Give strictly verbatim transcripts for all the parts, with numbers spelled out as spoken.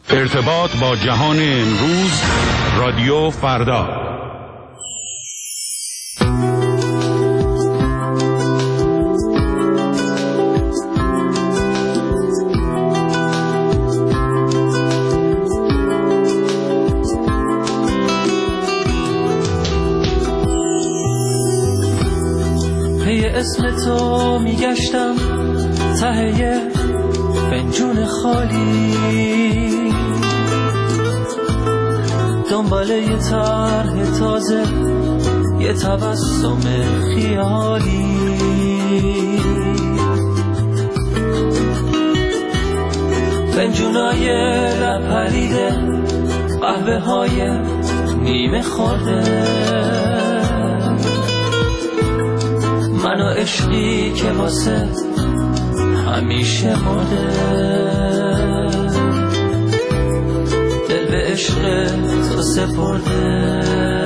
ارتباط با جهان امروز، رادیو فردا. پی اسم تو میگشتم ته فنجون خالی، دنبال یه طرح تازه، یه تبسم خیالی. فنجونای لب پریده، قهوه های نیمه خورده، من و عشقی که واسه همیشه مرده. دل به عشق تو سپرده.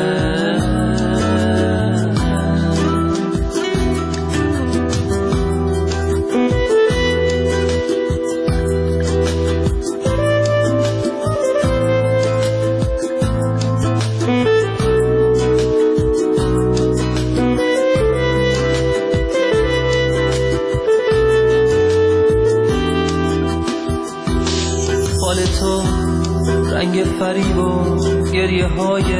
تو رنگ فریب و گریه های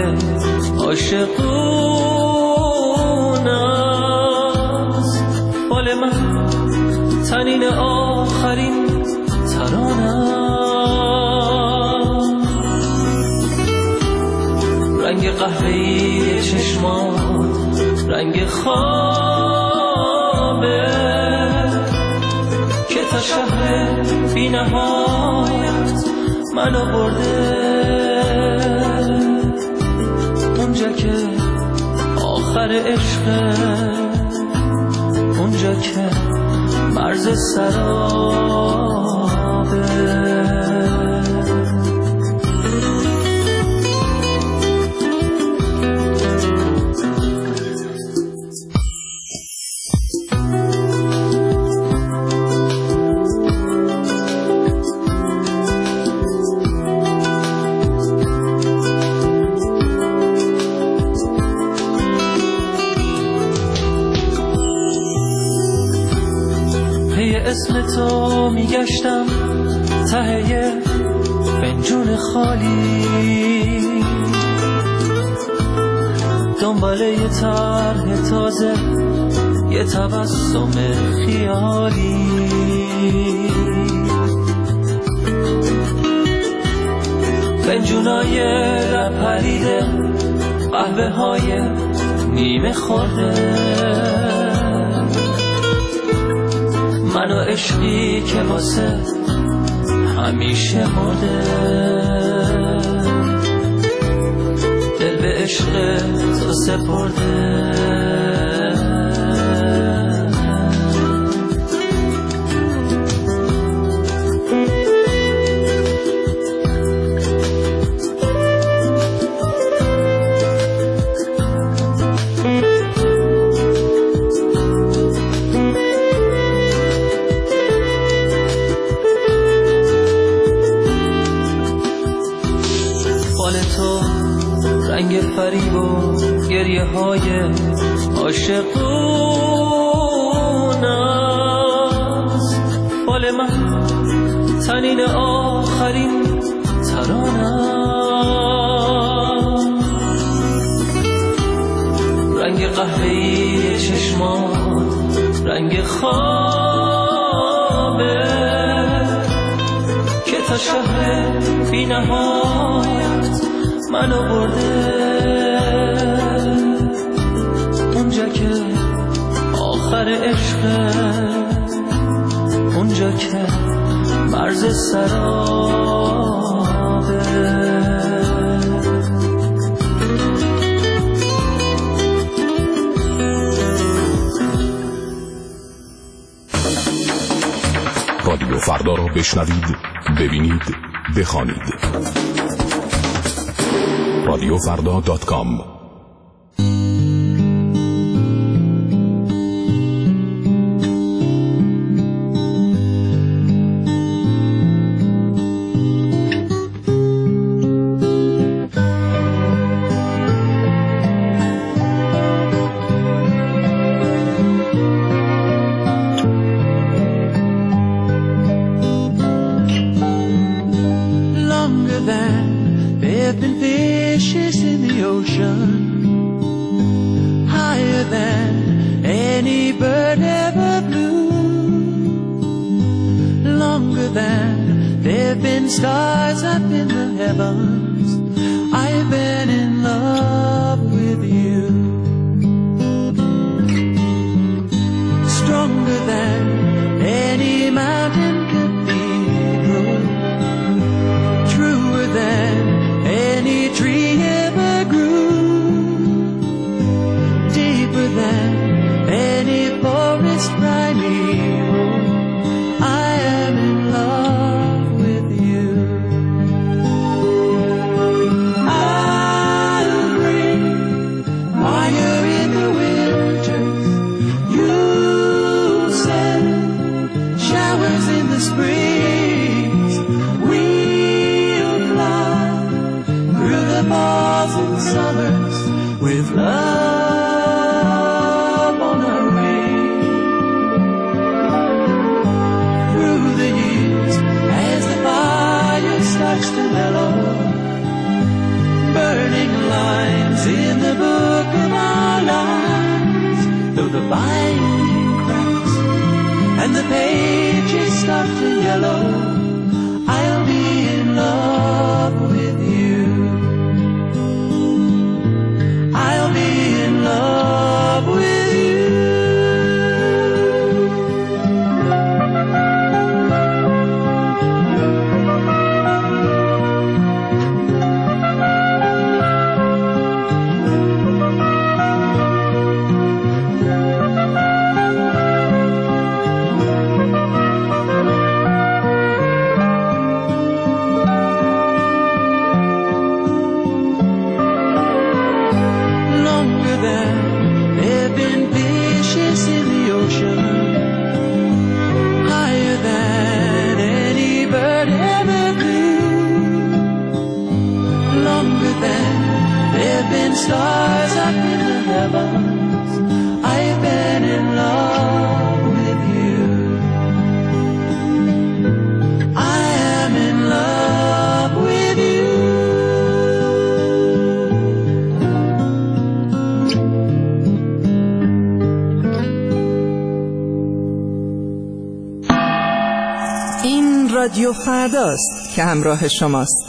عاشقون است، فال من تنین آخرین ترانم. رنگ قهوه‌ای چشمان، رنگ خوابه که تا شهر بی نهایت منو برده. اونجا که آخر عشقه، اونجا که مرز سرابه. اسم تو میگشتم ته فنجون خالی، دنبال یه طرح تازه، یه تبسم خیالی. فنجونای لب پریده، قهوه های نیمه خورده، من و عشقی که واسه همیشه مرده. دل به عشق تو سپرده. رنگ فریب و گریه های عاشقون است، فال من تنین آخرین ترانم. رنگ قهوه‌ای چشمان، رنگ خوابه که تا شهر بی نهایت منو برده. اونجا که آخر عشقه، اونجا که مرز سرابه. رادیو فردا را بشنوید، ببینید، بخوانید. رادیو فردا دات کام. have been fishes in the ocean, higher than any bird ever flew, longer than there have been stars up in the heavens. I've been in love with you. Stronger than any mountain cathedral, truer than any tree ever grew, deeper than any forest primeval. I am in love with you. I'll bring fire in the winters, you'll send showers in the springs. We'll fly through the falls and summers with love on our wings. Through the years, as the fire starts to mellow, burning lines in the book of our lives, though the binding cracks and the pages start to yellow, I'll be in love with you. I'll be in love with you. Longer than there've been fishes in the ocean, higher than any bird ever flew, longer than there've been stars up in the heavens. I've been in love with you. I am in love with you. این رادیو فرداست که همراه شماست.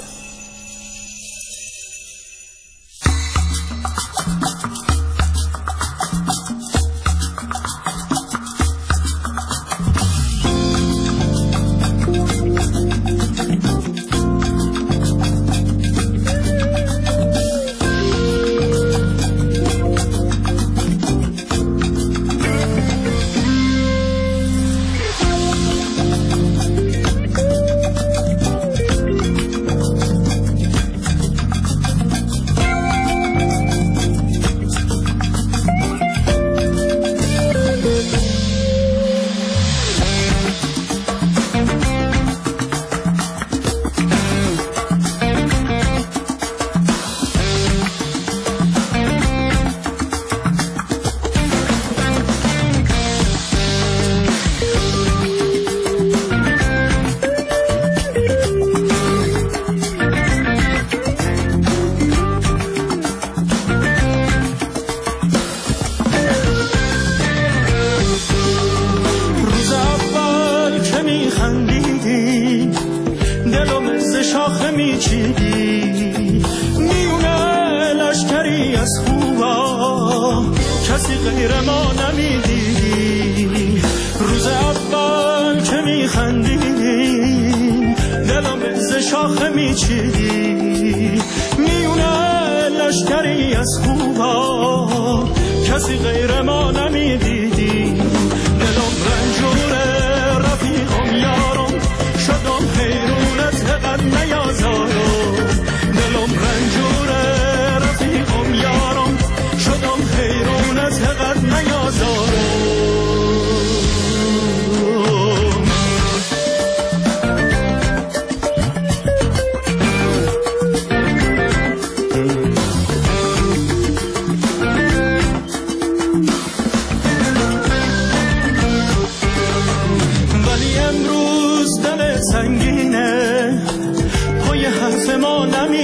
سنگینه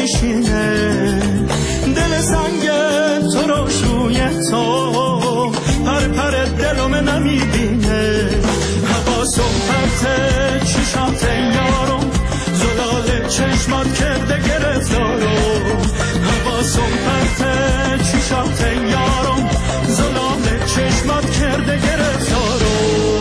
میشینه، دل سنگ تو رو روی تو پر پر دلم نمیبینه. حواسم پرته چشمات یارم، زلال چشمات کرده گرفتارم. حواسم پرته چشمات یارم، زلال چشمات کرده گرفتارم.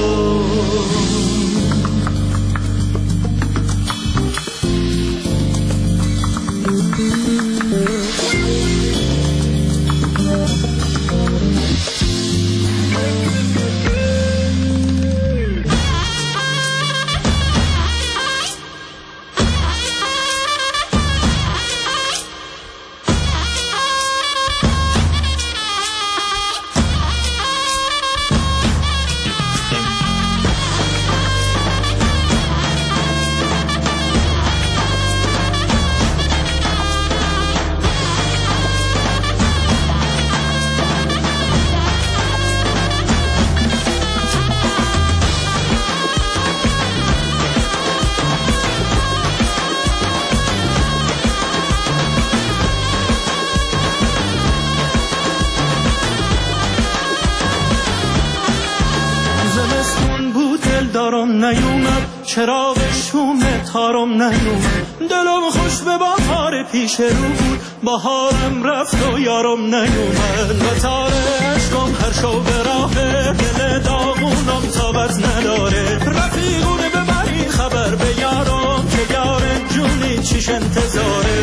نیومد چراغ شوم تارم نیومد، دلم خوش به بهار پیش رو بود، بهارم رفت و یارم نیومد. و تار عشقم هر شو به راه دل داغونم تابت نداره. رفیقونه ببری خبر به یارم که یار جونی چیش انتظاره.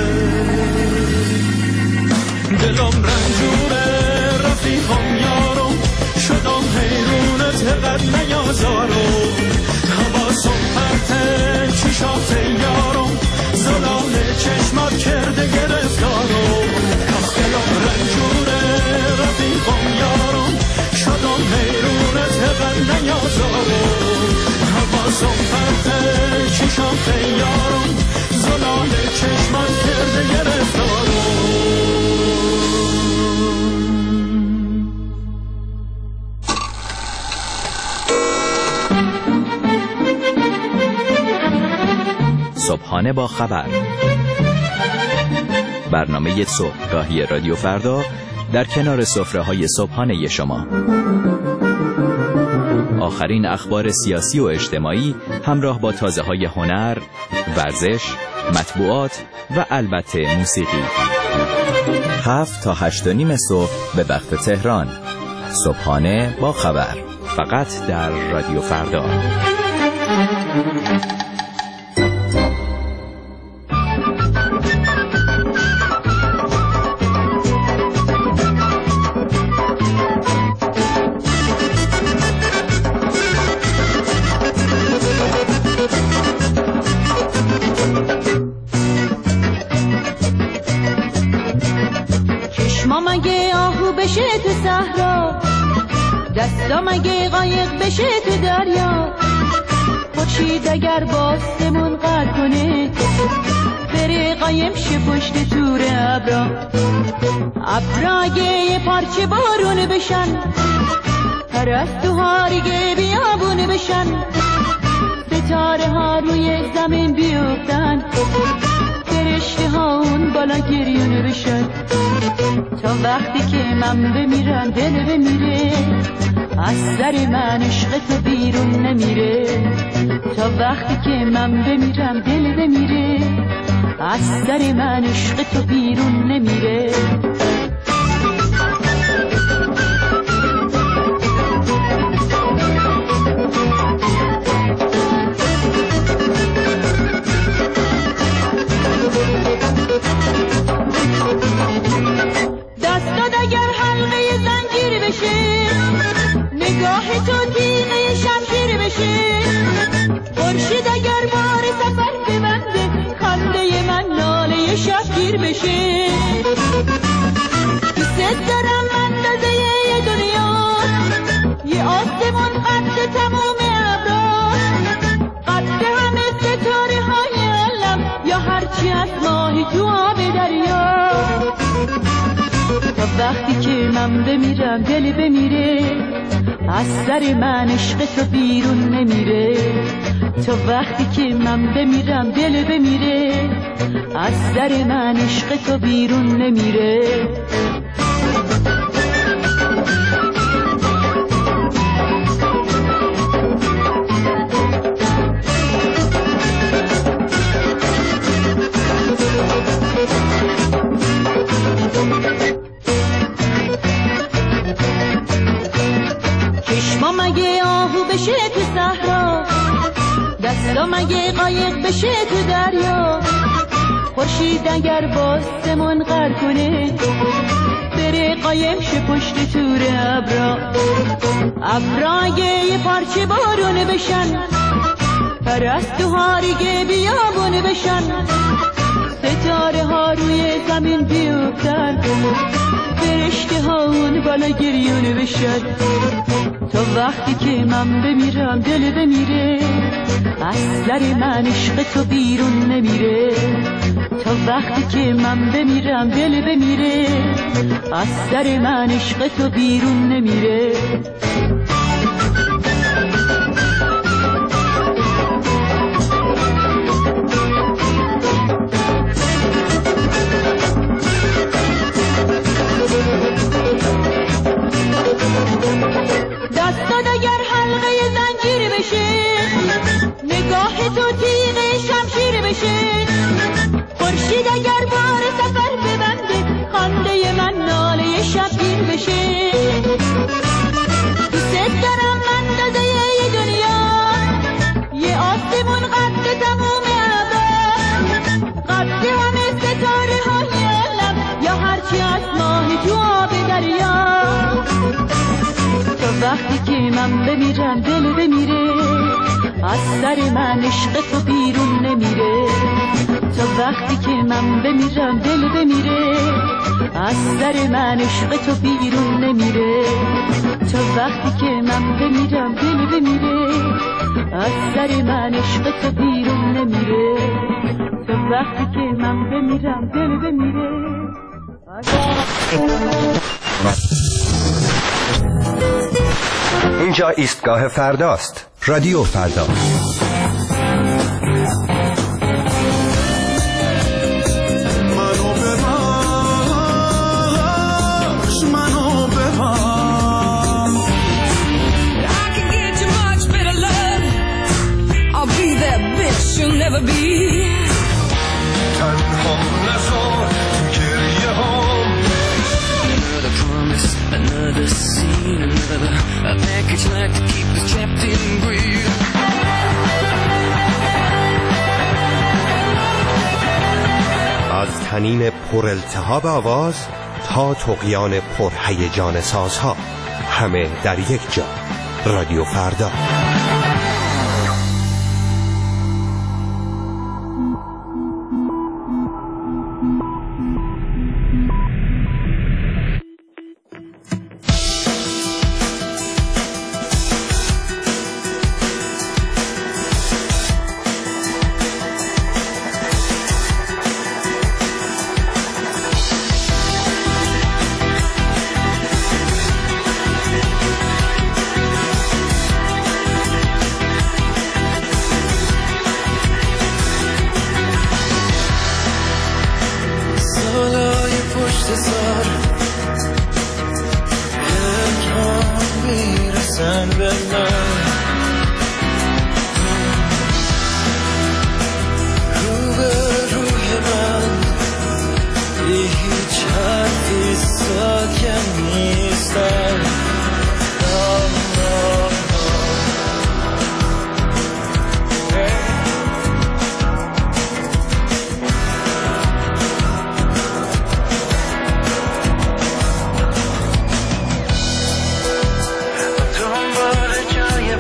دلم رنجوره رفیقم یارم، شدم حیرونت قد نیازارم. حواسم پرته چشات یارم، زلال چشمات کرده گرفتارم. دلم رنجوره رفیقم یارم، شدم حیرونت قد نیازارم. حواسم پرته چشات یارم، زلال چشمات کرده گرفتارم. صبحانه با خبر، برنامه صبحگاهی رادیو فردا در کنار سفره‌های صبحانه شما. آخرین اخبار سیاسی و اجتماعی همراه با تازه‌های هنر، ورزش، مطبوعات و البته موسیقی. هفت تا هشت و نیم صبح به وقت تهران. صبحانه با خبر، فقط در رادیو فردا. دستام اگه قایق بشه تو دریا، خورشید اگر باستمون قر کنه، بره قایم شه پشت تور ابرا. ابرا اگه یه پارچه بارون بشن، پرستوها دیگه بیابون بشن، ستاره ها روی زمین بیفتن، فرشته ها اون بالا گریون بشن. تا وقتی که من بمیرم دل بمیره، از سر من عشق تو بیرون نمیره. تا وقتی که من بمیرم دل بمیره، از سر من عشق تو بیرون نمیره. دستات اگر حلقه زنجیر بشه، نگاه تو تیغه شمشیر بشه، خورشید اگر بار سفر ببنده، خنده من ناله شبگیر بشه. دوست دارم اندازه دنیا، یه آسمون قد تمام ابرا، قد همه ستاره های عالم، یا هرچی از ماهی تو آب دریا. تا وقتی که من بمیرم دل بمیره، از سر من عشق تو بیرون نمیره. تا وقتی که من بمیرم دل بمیره، از سر من عشق تو بیرون نمیره. چشما مگه آهو بشه تو صحرا، دستا مگه قایق بشه تو دریا، خورشید اگر باستمون غر کنه بره قایم شه پشت تور ابرا، ابرا اگه یه پارچه بارونه بشن، پرستوها ریگه بیابونه بشن، ستاره ها روی زمین بیفتن، فرشته ها اون بالا گریونه بشن. تا وقتی که من بمیرم دل بمیره، از سر من عشق تو بیرون نمیره. تا وقتی که من بمیرم دل بمیره، از سر من عشق تو بیرون نمیره. دستات اگر حلقه زنجیر بشه، نگاه تو تیغ شمشیر بشه، خورشید اگر بار سفر ببنده، خنده من ناله شبگیر بشه. دوست دارم اندازه ی دنیا، یه آسمون قد تموم عبر، قد همه ستاره های علم، یا هرچی از ماه تو آب دریا. تا وقتی که من بمیرم دل بمیره، از سر من عشق تو بیرون نمیره. تا وقتی که من بمیرم دل بمیره، از سر من عشق تو بیرون نمیره. تا وقتی که من بمیرم دل بمیره، از سر من عشق تو بیرون نمیره. تا وقتی که من بمیرم دل بمیره. اینجا ایستگاه فرداست. رادیو فردا. You'll never be تنها نزار گریه هم Another promise, another scene, another a package like to keep us trapped in greed. از طنین پر التهاب آواز تا طغیان پر هیجان سازها، همه در یک جا. رادیو فردا. دنبال جای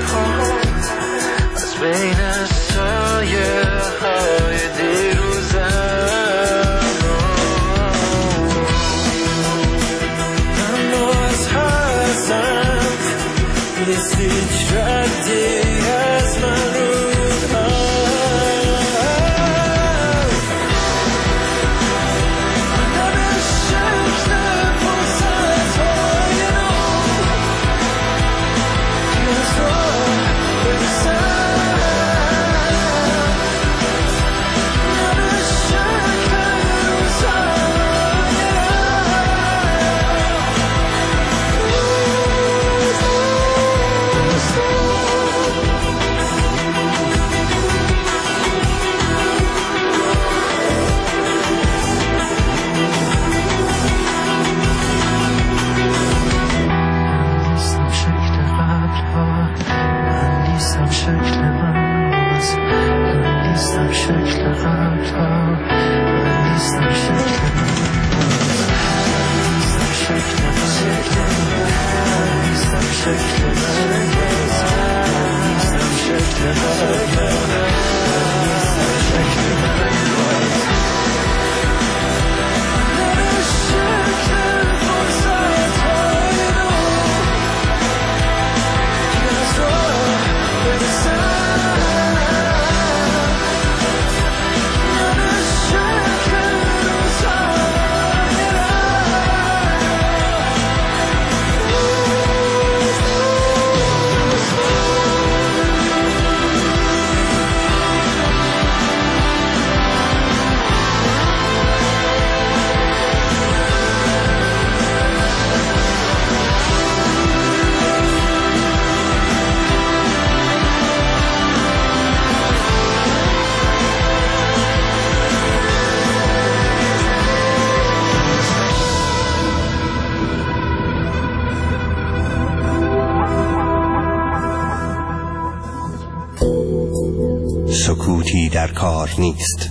کار نیست.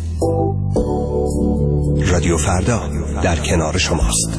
رادیو فردا در کنار شماست.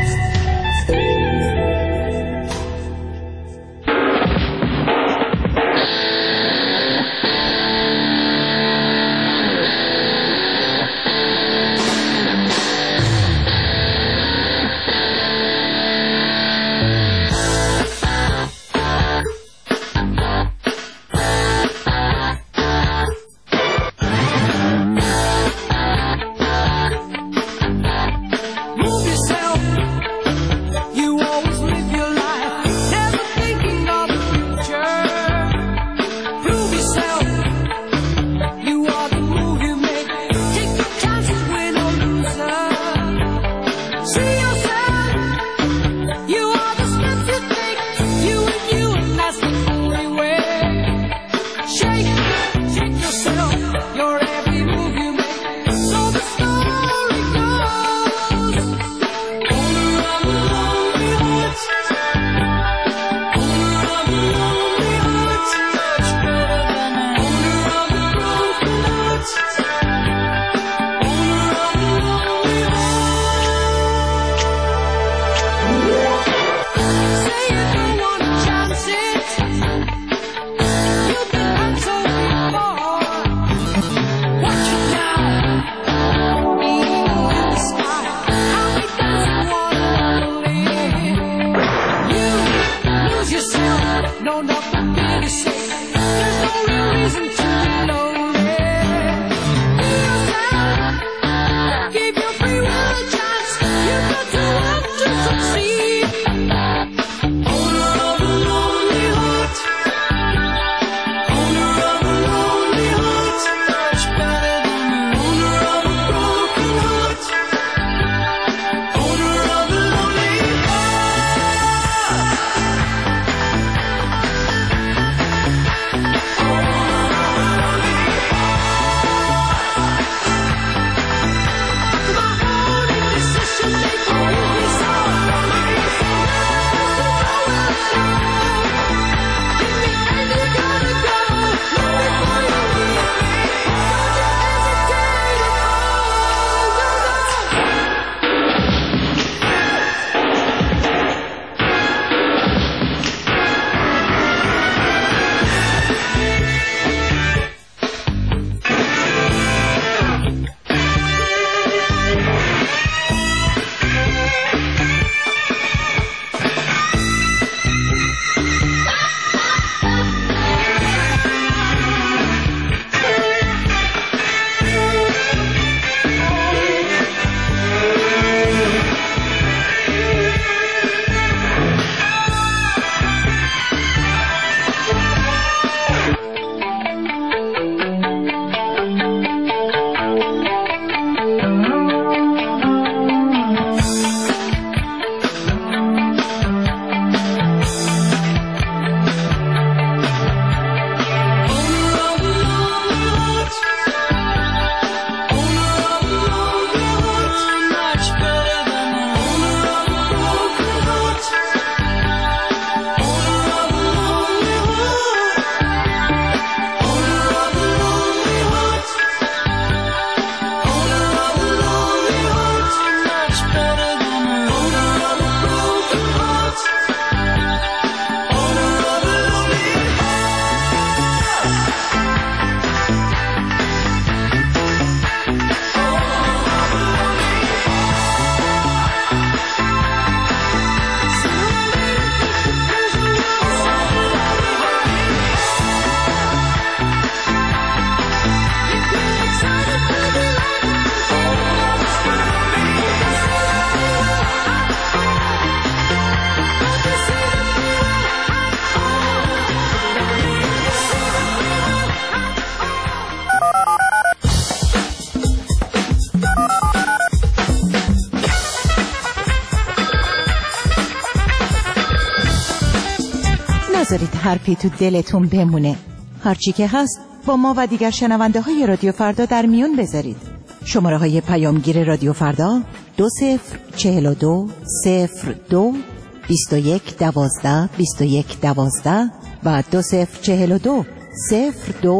نذارید حرفی تو دلتون بمونه. هرچی که هست با ما و دیگر شنونده های رادیو فردا در میون بذارید. شماره های پیامگیر رادیو فردا دو صفر چهل و دو صفر دو بیست و یک دوازده بیست و یک دوازده و دو صفر چهل و دو صفر دو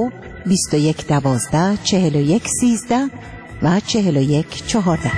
بیست و یک دوازده چهل و یک سیزده و چهل و یک چهارده.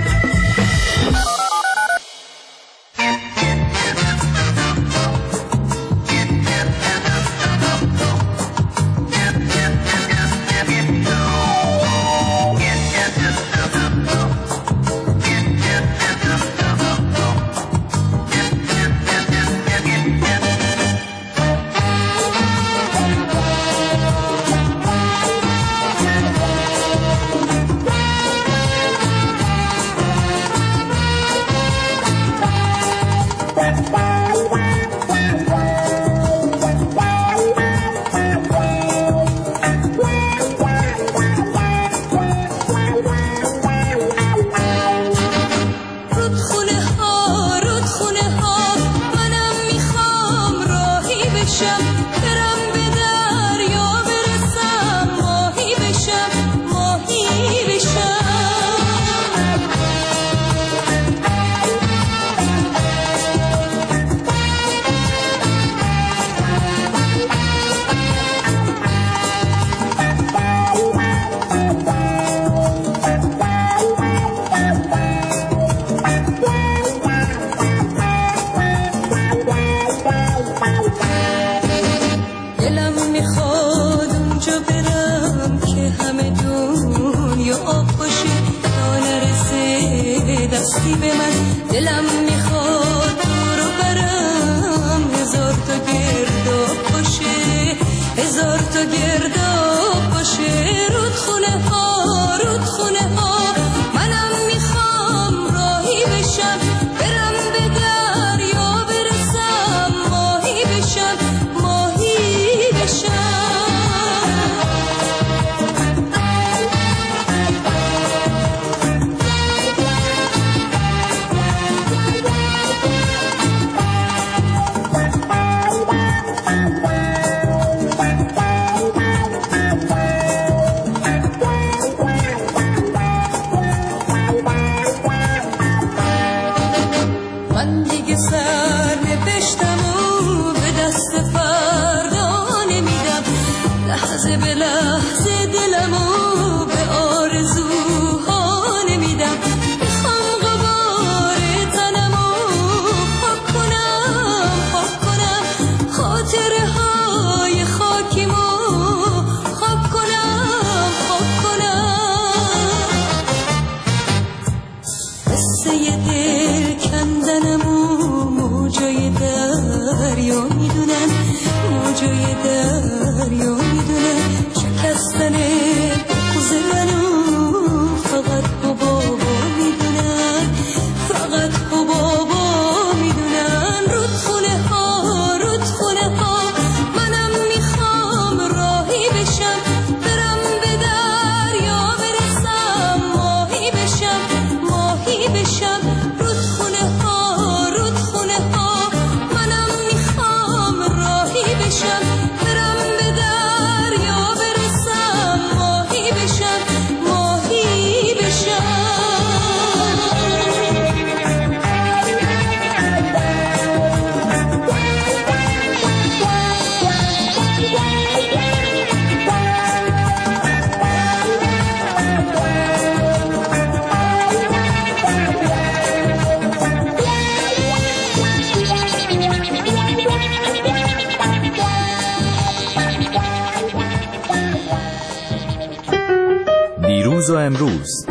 دیروز و امروز،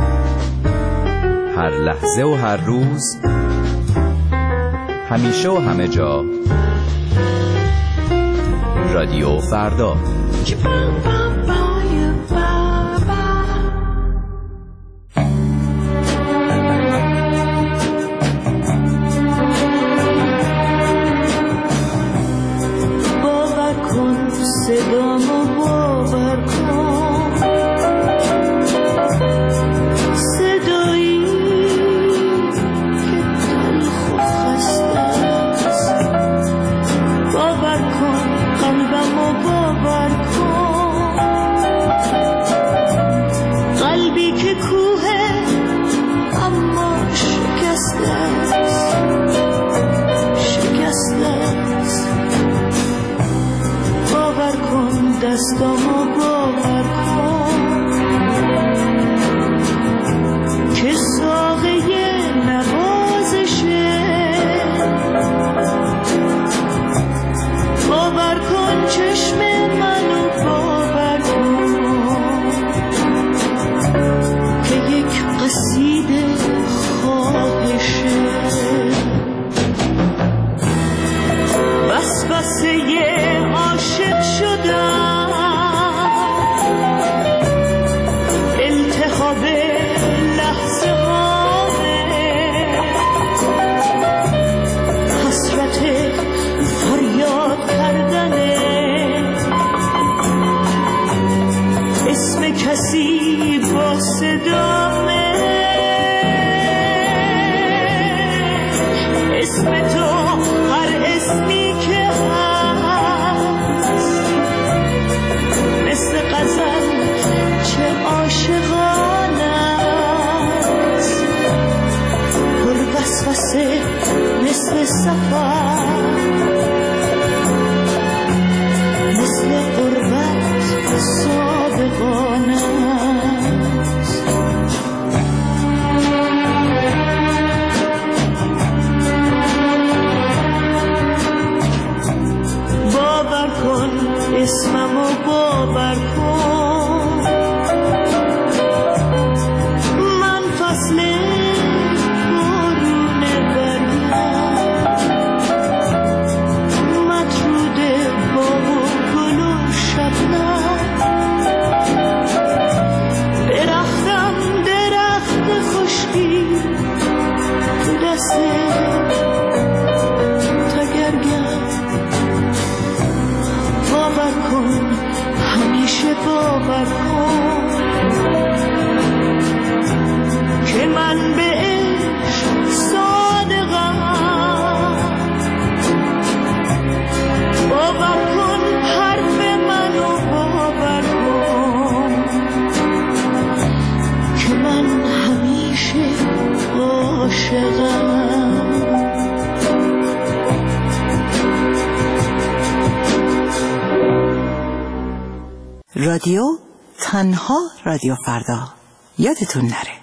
هر لحظه و هر روز، همیشه و همه جا، رادیو فردا. باور کن صدامو، باور کن صدایی که تلخ و خسته است. باور کن قلبمو، باور کن قلبی که کوه اما شکسته است، شکسته است. باور کن دستامو، باور کن سفر مثل قربت صادقانه است. باور کن اسممو باور کن، من فصل بارون بریم، مطرود باغ و گل و شبنم، درختم درخت خشکی تو دست تگرگم. باور کن همیشه باور کن که من به عشق صادقم. باور کن حرف منو باور کن که من همیشه عاشقم. رادیو تنها رادیو فردا، یادتون نره.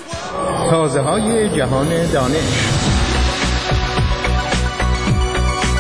تازه های جهان دانش.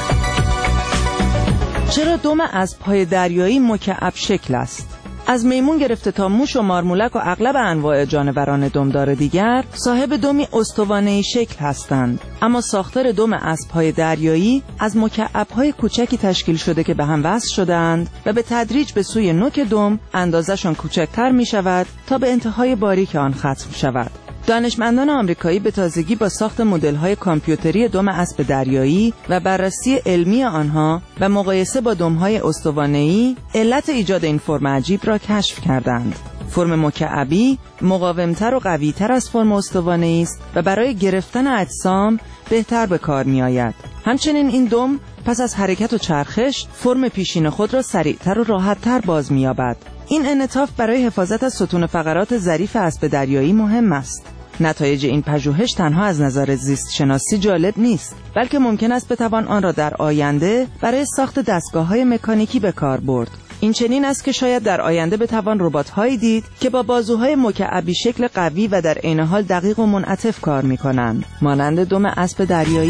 چرا دم اسب‌های دریایی مکعب شکل است؟ از میمون گرفته تا موش و مارمولک و اغلب انواع جانوران دمدار دیگر صاحب دمی استوانه‌ای شکل هستند، اما ساختار دم اسب‌های دریایی از مکعب‌های کوچکی تشکیل شده که به هم وصل شده‌اند و به تدریج به سوی نوک دم اندازه‌شان کوچکتر می‌شود تا به انتهای باریک آن ختم شود. دانشمندان آمریکایی به تازگی با ساخت مدل‌های کامپیوتری دم اسب دریایی و بررسی علمی آنها و مقایسه با دم‌های استوانه‌ای علت ایجاد این فرم عجیب را کشف کردند. فرم مکعبی مقاومتر و قوی‌تر از فرم استوانه‌ای است و برای گرفتن اجسام بهتر به کار می‌آید. همچنین این دم پس از حرکت و چرخش فرم پیشین خود را سریعتر و راحت‌تر باز می‌یابد. این انعطاف برای حفاظت از ستون فقرات ظریف اسب دریایی مهم است. نتایج این پژوهش تنها از نظر زیست شناسی جالب نیست، بلکه ممکن است بتوان آن را در آینده برای ساخت دستگاه‌های مکانیکی به کار برد. این چنین است که شاید در آینده بتوان ربات‌هایی دید که با بازوهای مکعبی شکل قوی و در عین حال دقیق و منعطف کار می‌کنند، مانند دم اسب دریایی.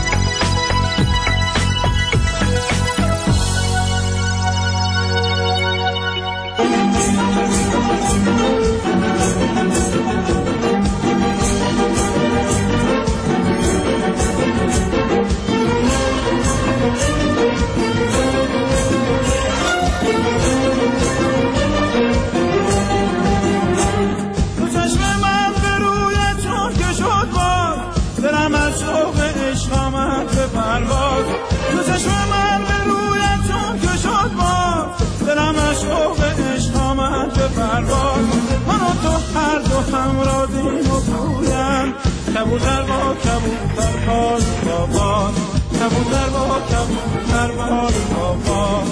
کبوتر با کبوتر باز با باز کبوتر با کبوتر باز با باز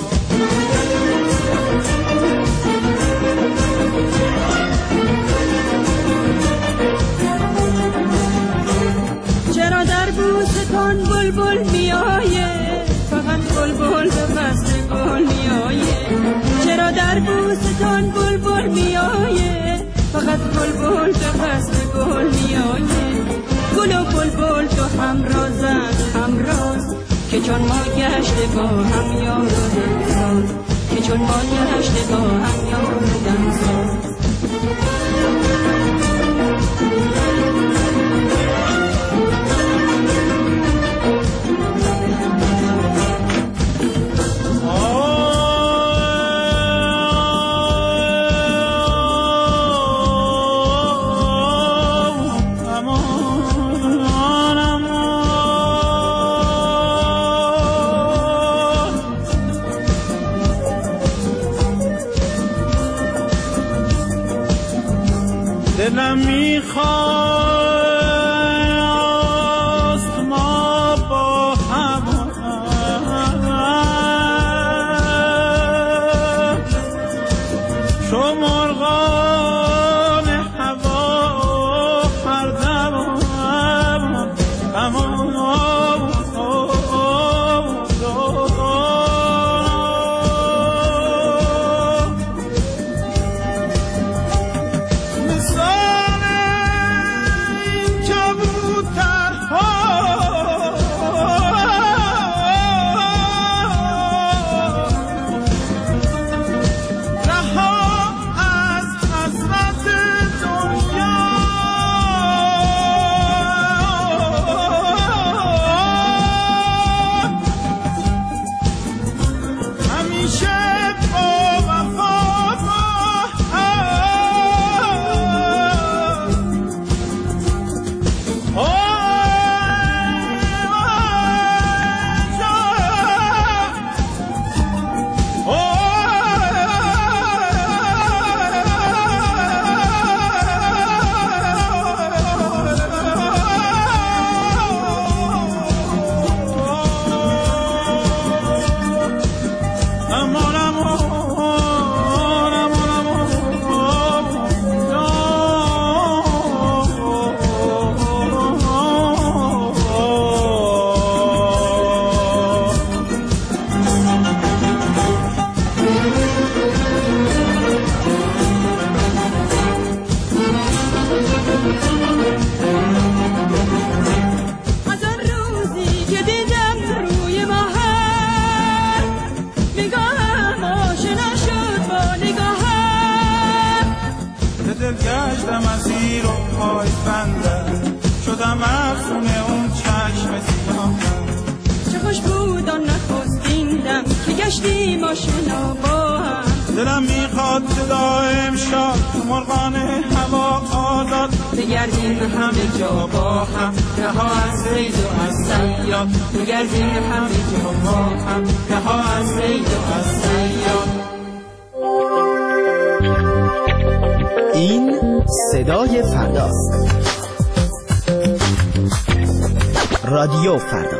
چرا در بوستان بلبل میآیه فقط بلبل به فصل گل میآیه چرا در بوستان بلبل میآیه فقط بلبل به فصل گل میآیه گل و بلبل تو همرازن همراز که چون ما گشته با هم یار و دمساز که چون ما گشته با هم یار و دمساز دلم میخواست ما با هم چو مرغان هوا هر دم همان مثال بندر شدم افسونه اون چشم سیاهم. چه خوش بود آن نخستین دم که گشتیم آشنا با هم. دلم میخواد که دائم شاد مرغان هوا آزاد بگردیم همه جا با هم، رها از صید و از صیاد. بگردیم همه جا با هم، رها از صید و از صیاد. این صدای فرداست. رادیو فردا.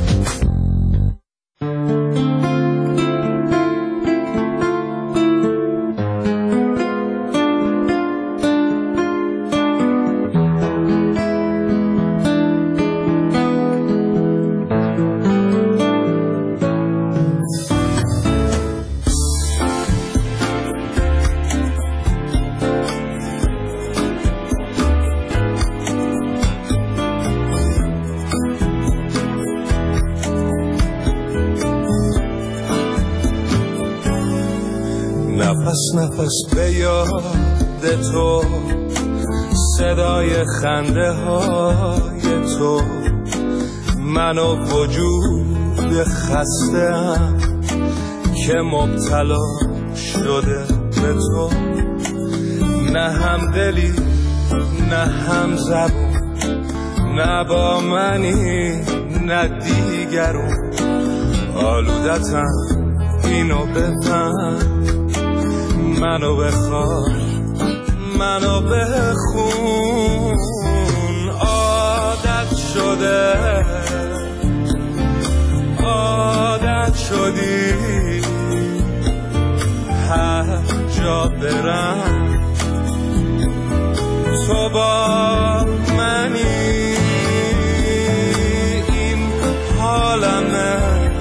نفس نفس به یاد تو، صدای خنده های تو، من و وجود خسته‌ام که مبتلا شده به تو. نه هم دلی نه هم زبون، نه با منی نه دیگرون. آلودتم اینو بفهم، منو بخواه منو بخون. عادت شده عادت شدی هر جا برم تو با منی. این حالمه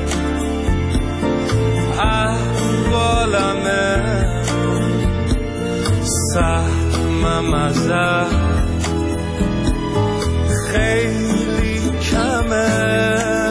احوالمه سهمم ازت خیلی کمه.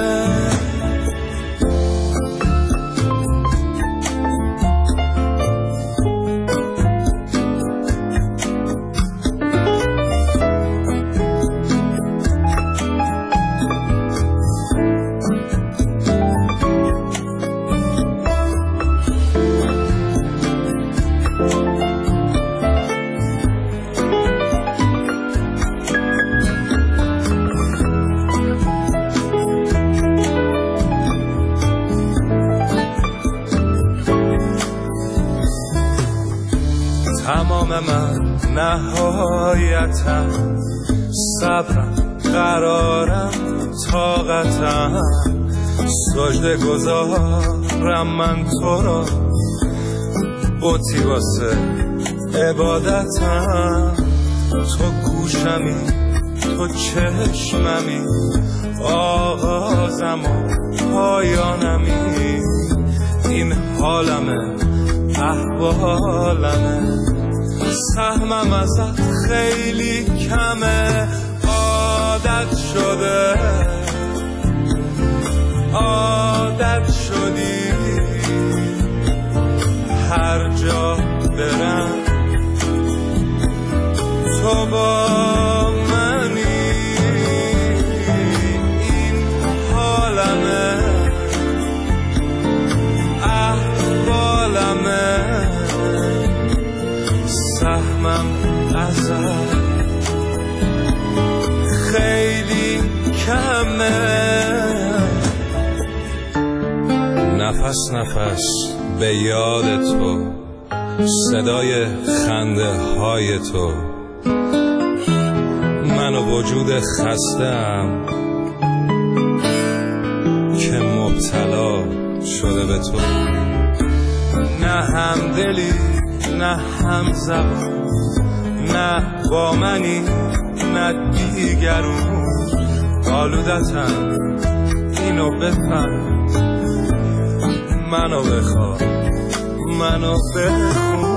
تمام من نهایتم، صبرم قرارم طاقتم، سجده گذارم من تو را، بوتی واسه عبادتم. تو گوشمی تو چشممی، آغازم و پایانمی. این حالمه احوالمه سهمم ازت خیلی کمه. عادت شده عادت شدی هر جا برم تو با منی. این حالمه احوالمه سهمم ازت خیلی کمه. نفس نفس به یاد تو، صدای خنده های تو، من و وجود خسته‌ام که مبتلا شده به تو. نه هم دلی نه هم زبان، نه با منی نه دیگرون. آلودتم اینو بفهم، منو بخواه منو بخون.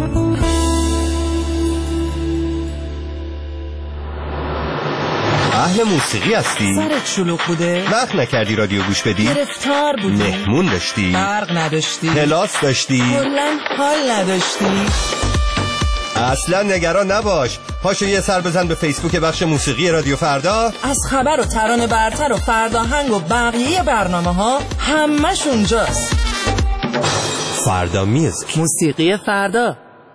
اهل اهل موسیقی هستی؟ سرت شلوغ بوده؟ وقت نکردی رادیو گوش بدی؟ گرفتار بودی؟ مهمون داشتی؟ برق نداشتی؟ کلاس داشتی؟ کلاً حال نداشتی؟ اصلا نگران نباش، پاشو یه سر بزن به فیسبوک بخش موسیقی رادیو فردا. از خبر و ترانه برتر و فرداهنگ و بقیه برنامه ها همش اونجاست. فردا میوزیک، موسیقی فردا.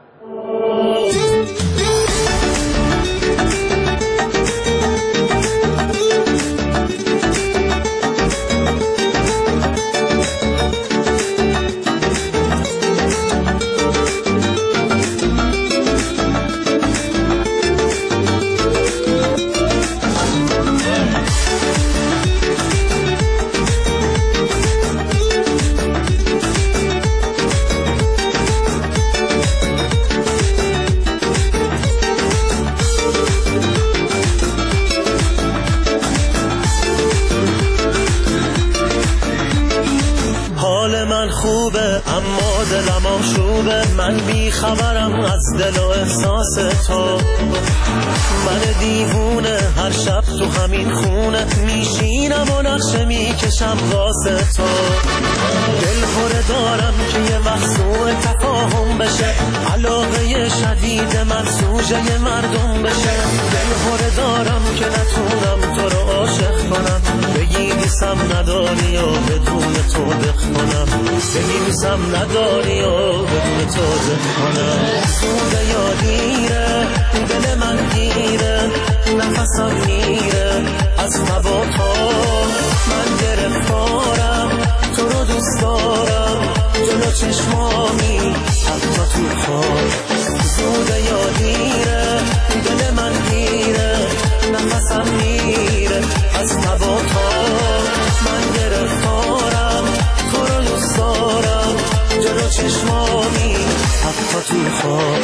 اما دلم آشوبه، من بی خبرم از دل و احساس تو. من دیوونه هر شب تو همین خونه میشینم و نقشه میکشم واسه تو. دل هره دارم که یه وقت سوء تفاهم بشه، علاقه شدید من سوژه مردم بشه. دل هره دارم که نتونم تو رو عاشق کنم، بگی نیستم نداری و بدون تو بخونم، بگی نیستم نداری و بدون تو بخونم. سوده یادیره دل من گیره، نفسم میره از فواتا. من گرفتارم تو رو دوست دارم، جلو چشمامی حتی تو خواب. سوده یادیره دل من گیره، نفسم میره از فواتا. من گرفتارم تو رو دوست دارم، جلو چشمامی حتی تو خواب.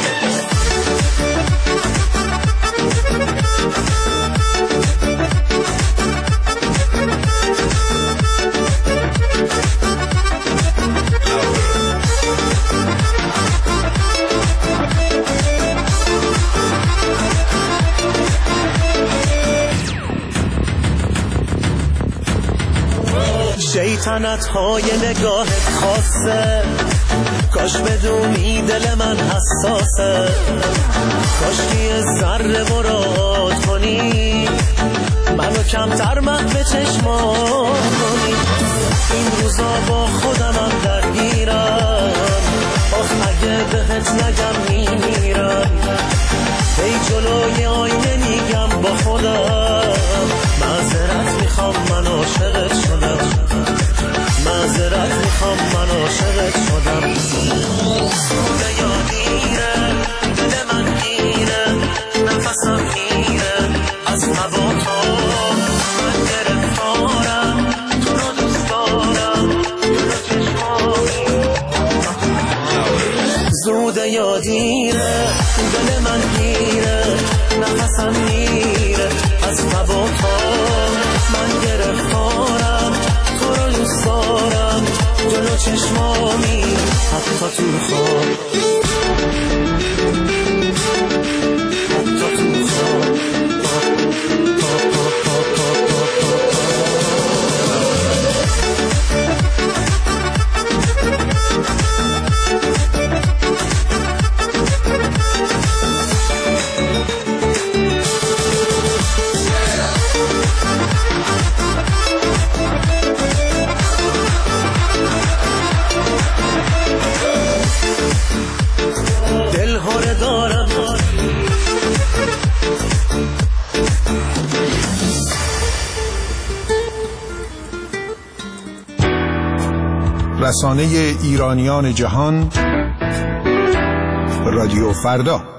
شیطنت های نگاهت خاصه، کاش بدونی دل من حساسه. کاش یه ذره مراد کنی، منو کمتر محو چشمان کنی. این روزا با خودمم درگیرم، آخ اگه بهت نگم میمیرم. ای جلوی آینه میگم با خودم، معذرت میخوام من عاشقت شدم، معذرت میخوام من عاشقت شدم. سوده یادیره دل من گیره، نفسم میره از هوا تو. من گرفتارم تو رو دوست دارم، جلو چشمامی. زوده یادیره دل من گیره، نفسم میره از هوا تو. من گرفتارم تو رو دوست دارم، جلو چشمامی حتی تو خواب، حتی تو خواب. دل هره دارم رسانه ایرانیان جهان، رادیو فردا.